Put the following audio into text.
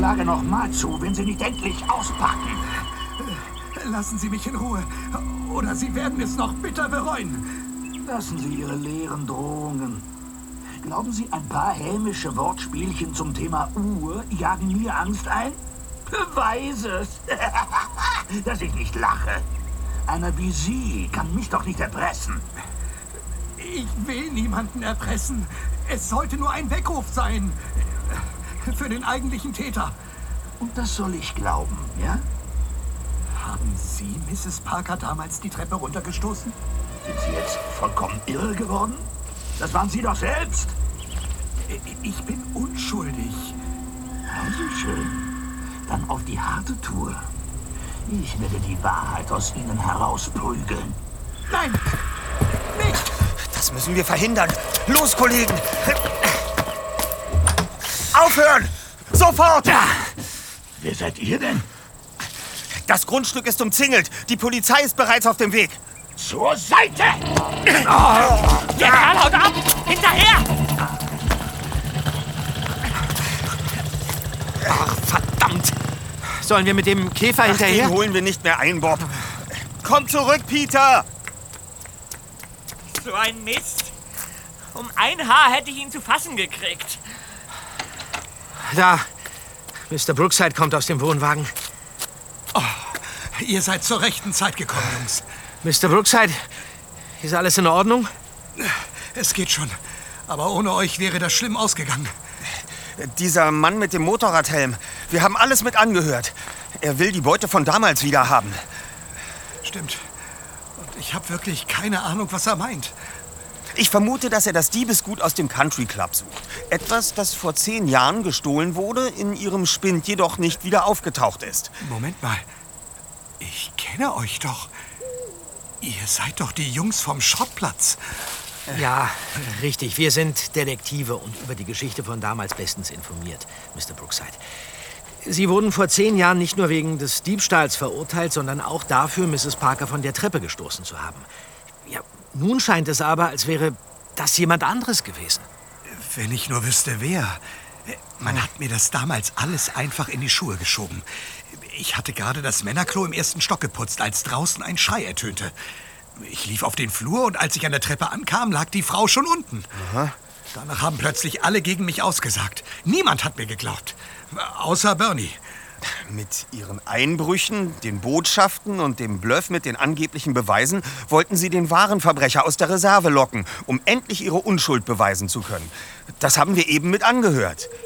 schlage noch mal zu, wenn Sie nicht endlich auspacken. Lassen Sie mich in Ruhe, oder Sie werden es noch bitter bereuen. Lassen Sie Ihre leeren Drohungen. Glauben Sie, ein paar hämische Wortspielchen zum Thema Uhr jagen mir Angst ein? Beweis es, dass ich nicht lache. Einer wie Sie kann mich doch nicht erpressen. Ich will niemanden erpressen. Es sollte nur ein Weckruf sein. Für den eigentlichen Täter. Und das soll ich glauben, ja? Haben Sie Mrs. Parker damals die Treppe runtergestoßen? Sind Sie jetzt vollkommen irre geworden? Das waren Sie doch selbst. Ich bin unschuldig. Also schön. Dann auf die harte Tour. Ich werde die Wahrheit aus Ihnen herausprügeln. Nein! Nicht! Das müssen wir verhindern. Los, Kollegen! Aufhören! Sofort! Ja. Wer seid ihr denn? Das Grundstück ist umzingelt. Die Polizei ist bereits auf dem Weg. Zur Seite! Der Kerl haut ab! Hinterher! Ach, verdammt! Sollen wir mit dem Käfer hinterher? Den holen wir nicht mehr ein, Bob. Komm zurück, Peter! So ein Mist. Um ein Haar hätte ich ihn zu fassen gekriegt. Da. Mr. Brookside kommt aus dem Wohnwagen. Ihr seid zur rechten Zeit gekommen, Jungs. Mr. Brookside, ist alles in Ordnung? Es geht schon. Aber ohne euch wäre das schlimm ausgegangen. Dieser Mann mit dem Motorradhelm. Wir haben alles mit angehört. Er will die Beute von damals wieder haben. Stimmt. Und ich habe wirklich keine Ahnung, was er meint. Ich vermute, dass er das Diebesgut aus dem Country Club sucht. Etwas, das vor 10 Jahren gestohlen wurde, in ihrem Spind jedoch nicht wieder aufgetaucht ist. Moment mal. Ich kenne euch doch. Ihr seid doch die Jungs vom Schrottplatz. Ja, richtig. Wir sind Detektive und über die Geschichte von damals bestens informiert, Mr. Brookside. Sie wurden vor 10 Jahren nicht nur wegen des Diebstahls verurteilt, sondern auch dafür, Mrs. Parker von der Treppe gestoßen zu haben. Ja, nun scheint es aber, als wäre das jemand anderes gewesen. Wenn ich nur wüsste, wer. Man hat mir das damals alles einfach in die Schuhe geschoben. Ich hatte gerade das Männerklo im 1. Stock geputzt, als draußen ein Schrei ertönte. Ich lief auf den Flur und als ich an der Treppe ankam, lag die Frau schon unten. Aha. Danach haben plötzlich alle gegen mich ausgesagt. Niemand hat mir geglaubt. Außer Bernie. Mit ihren Einbrüchen, den Botschaften und dem Bluff mit den angeblichen Beweisen wollten sie den wahren Verbrecher aus der Reserve locken, um endlich ihre Unschuld beweisen zu können. Das haben wir eben mit angehört.